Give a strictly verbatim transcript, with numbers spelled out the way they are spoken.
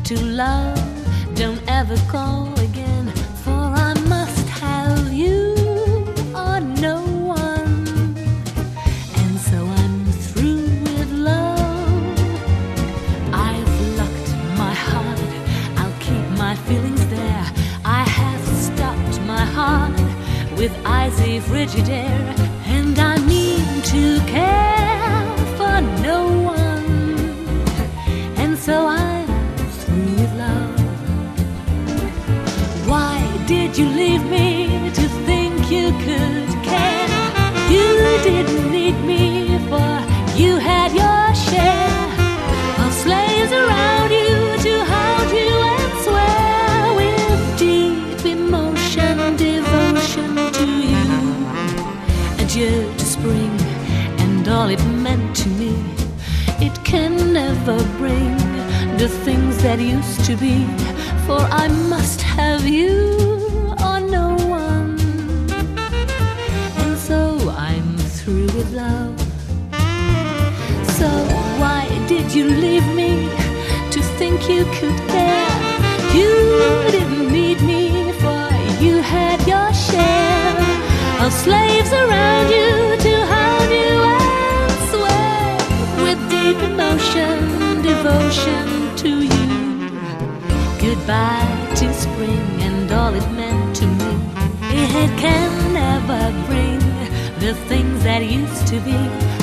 to love, don't ever call again, for I must have you or no one. And so I'm through with love. I've locked my heart, I'll keep my feelings there. I have stopped my heart with icy Frigidaire, and I mean to care for no one. And so I'm through with love. Why did you leave me to think you could care? You didn't need me, for you had your share of slaves around you to hold you and swear with deep emotion, devotion to you. Adieu to spring and all it meant to me. It can never bring the things that used to be, for I must have you or no one. And so I'm through with love. So why did you leave me to think you could care? You didn't need me, for you had your share of slaves around you to hold you and swear with deep emotion, devotion to you. Goodbye to spring and all it meant to me. It can never bring the things that used to be,